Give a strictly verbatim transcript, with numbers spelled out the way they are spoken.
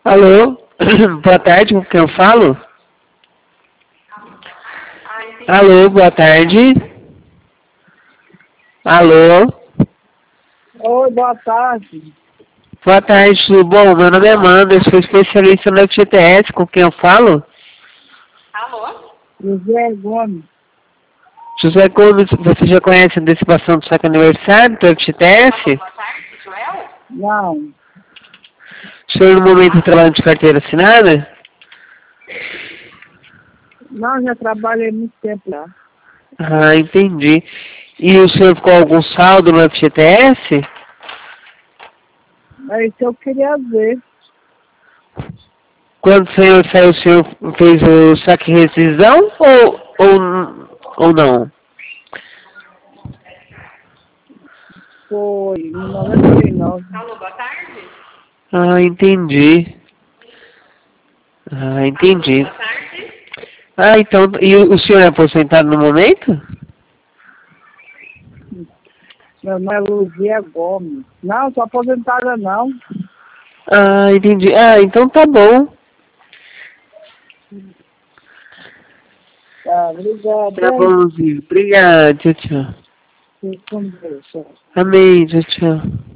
Alô? Boa tarde, com quem eu falo? Alô, boa tarde. Alô? Oi, boa tarde. Boa tarde, tudo bom? Meu nome é Amanda, eu sou especialista no F G T S, com quem eu falo? José Gomes. José Gomes, você já conhece a antecipação do seu aniversário do F G T S? Não, O senhor no momento trabalha de carteira assinada? não, já trabalhei muito tempo lá. Ah, entendi. E o senhor ficou algum saldo no F G T S? É isso que eu queria ver. Quando o senhor saiu, o senhor fez o saque e rescisão ou, ou, ou não? Foi em noventa e nove. Ah, entendi. Ah, entendi. Ah, então, e o o senhor é aposentado no momento? Meu nome é Luzia Gomes. Não, sou aposentada não. Ah, entendi. Ah, então tá bom. Tá, obrigada. Tá bom, Luzia. Obrigado, tchau, tchau. Fique com Deus. Amém, tchau, tchau.